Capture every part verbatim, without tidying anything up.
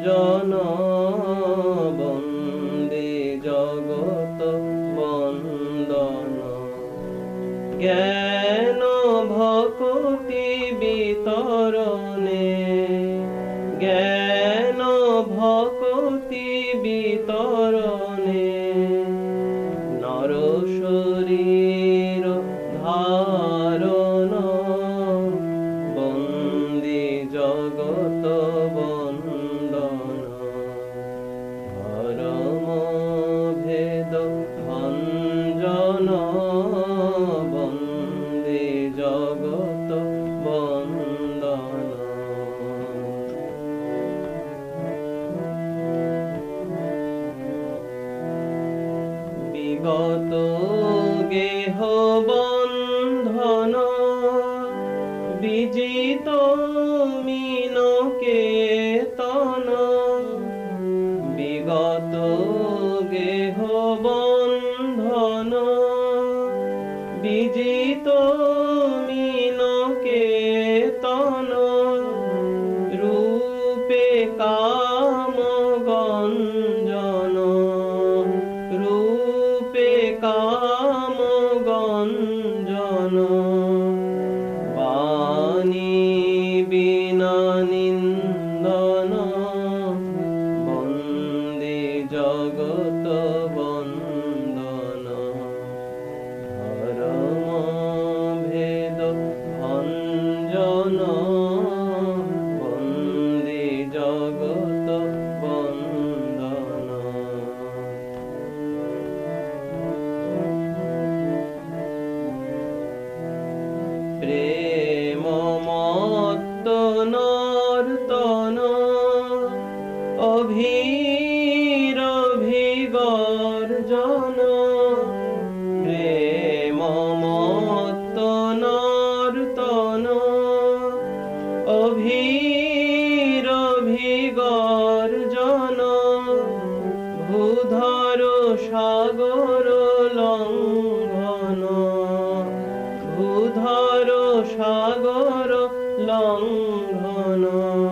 ভঞ্জন বন্দে জগত বন্দন জ্ঞান ভক্তি বিতরণে জ্ঞান ভক্তি বিতরণে নর শরীর ধারণ বন্দে জগত বন্দন ধর্ম ভেদ ভঞ্জন বন্দে জগত বন্দন বিগত গেহ বন্ধন বিজিত মিন কেতন বিগত গেহ বন্ধন বিজিত মিন কেতন রূপে কাম গঞ্জন রূপে কাম গঞ্জন বাণী বিনা নিন্দন বন্দে জগত বন্দন ধর্ম ভেদ ভঞ্জন বন্দে জগত বন্দন প্রেম মত্ত নর্তন অভীর ভিগর্জন প্রেম মত্ত নর্তন অভীর ভিগর্জন ভূধর সাগর লঙ্ঘন ভূধর সাগর লঙ্ঘন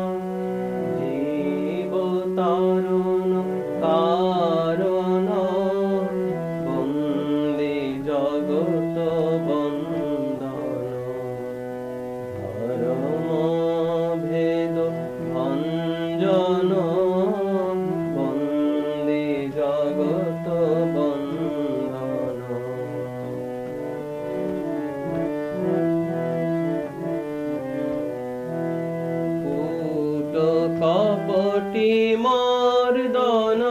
জীবতারণ কারণ বন্দে জগত বন্দন ধর্ম ভেদ ভঞ্জন বন্দে জগত বন্দন কপটি মর্দন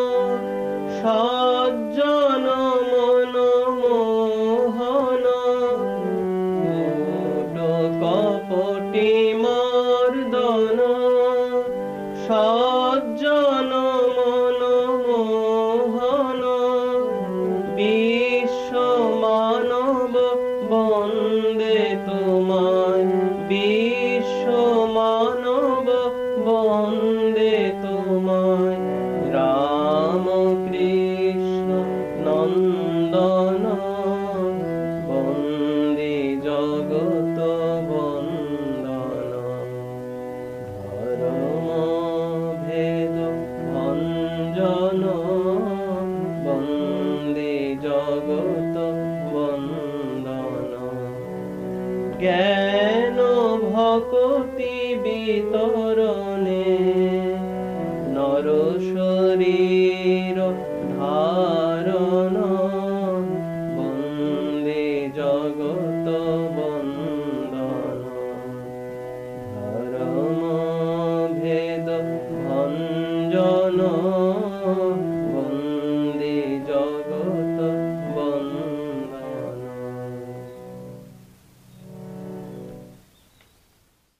সজ্জন মন মোহন কূট কপটি মর্দন সজ্জন